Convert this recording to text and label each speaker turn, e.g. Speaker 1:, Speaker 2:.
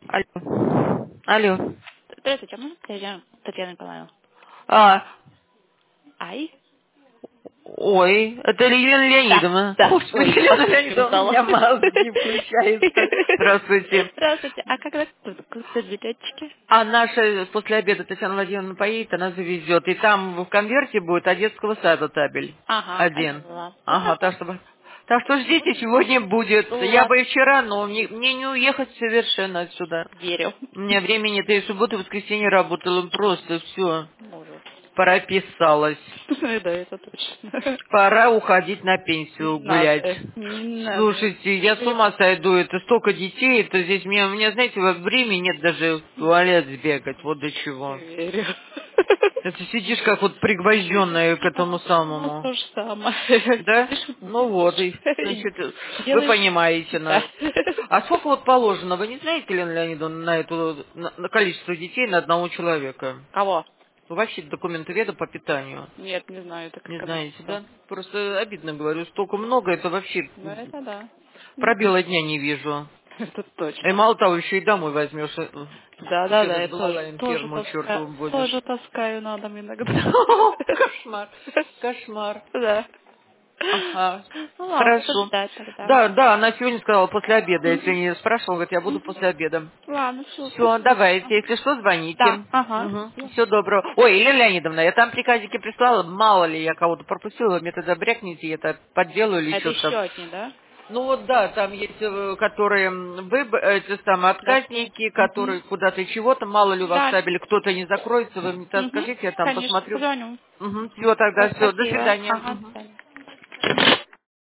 Speaker 1: Алло. Алло.
Speaker 2: Здравствуйте, можно Татьяна Николаевна?
Speaker 1: А,
Speaker 2: Ай?
Speaker 1: ой, это Елена
Speaker 2: Да,
Speaker 1: Леонидовна.
Speaker 2: да.
Speaker 1: Господи,
Speaker 2: Ой,
Speaker 1: Елена
Speaker 2: ошибки
Speaker 1: Леонидовна, у
Speaker 2: написала.
Speaker 1: меня мозги включаются. Здравствуйте.
Speaker 2: Здравствуйте. А когда кто билетчики?
Speaker 1: А наша после обеда Татьяна Владимировна поедет, она завезет. И там в конверте будет от детского сада табель.
Speaker 2: Ага,
Speaker 1: Один.
Speaker 2: поняла. Ну,
Speaker 1: Ага,
Speaker 2: хорошо.
Speaker 1: так что ждите, сегодня будет. Я
Speaker 2: Ладно.
Speaker 1: бы и вчера, но мне не уехать совершенно отсюда.
Speaker 2: Верю.
Speaker 1: У меня времени, это и субботу, и воскресенье работала, просто все.
Speaker 2: Ужас.
Speaker 1: Прописалась.
Speaker 2: Да, это точно.
Speaker 1: Пора уходить на пенсию
Speaker 2: Не
Speaker 1: гулять.
Speaker 2: надо. Не надо.
Speaker 1: Слушайте, я с ума сойду, это столько детей, это здесь, у меня, знаете, вот времени нет даже в туалет сбегать, вот до чего.
Speaker 2: Верю.
Speaker 1: Это сидишь как вот пригвожденная к этому
Speaker 2: Ну,
Speaker 1: самому.
Speaker 2: то же самое.
Speaker 1: Да?
Speaker 2: Сидишь,
Speaker 1: Ну вот, и, значит, вы
Speaker 2: делаешь...
Speaker 1: понимаете нас.
Speaker 2: Да.
Speaker 1: А сколько вот положено, вы не знаете, Лена Леонидовна, на количество детей на одного человека?
Speaker 2: Кого?
Speaker 1: Вы вообще документоведа по питанию.
Speaker 2: Нет, не знаю, это
Speaker 1: Не
Speaker 2: как
Speaker 1: знаете,
Speaker 2: обычно.
Speaker 1: да? Просто обидно говорю, столько много, это вообще
Speaker 2: Ну, это да.
Speaker 1: пробела дня не вижу.
Speaker 2: Это
Speaker 1: И
Speaker 2: точно.
Speaker 1: мало того, еще и домой возьмешь.
Speaker 2: Да,
Speaker 1: Еще
Speaker 2: да, да,
Speaker 1: этот
Speaker 2: я тоже,
Speaker 1: балалайн
Speaker 2: тоже
Speaker 1: ферму
Speaker 2: таскаю,
Speaker 1: чертову будешь.
Speaker 2: тоже таскаю на дом иногда.
Speaker 1: Кошмар, кошмар.
Speaker 2: Да.
Speaker 1: Ага,
Speaker 2: Ну ладно, буду
Speaker 1: хорошо.
Speaker 2: ждать тогда.
Speaker 1: Да, да, она сегодня сказала после обеда. Я
Speaker 2: Мгм.
Speaker 1: сегодня спрашивала, говорит, я буду
Speaker 2: Мгм.
Speaker 1: после обеда.
Speaker 2: Ладно, все,
Speaker 1: Все,
Speaker 2: спасибо.
Speaker 1: давайте, если что,
Speaker 2: Да,
Speaker 1: звоните.
Speaker 2: ага.
Speaker 1: Угу.
Speaker 2: Всё.
Speaker 1: Всего доброго. Ой, Елена Леонидовна, я там приказики прислала, мало ли я кого-то пропустила, вы мне тогда брякните, я это подделаю или
Speaker 2: Это
Speaker 1: еще
Speaker 2: еще
Speaker 1: что-то.
Speaker 2: одни, да?
Speaker 1: Ну вот да, там есть, которые эти самые
Speaker 2: Отказки.
Speaker 1: отказники,
Speaker 2: Угу.
Speaker 1: которые куда-то и чего-то, мало ли у вас
Speaker 2: Да.
Speaker 1: табель, кто-то не закроется, вы мне так
Speaker 2: Угу.
Speaker 1: скажите, я там
Speaker 2: Конечно,
Speaker 1: посмотрю.
Speaker 2: позвоню.
Speaker 1: Угу, все, тогда все, до
Speaker 2: Спасибо.
Speaker 1: свидания.
Speaker 2: Ага, до
Speaker 1: Мгм.
Speaker 2: свидания.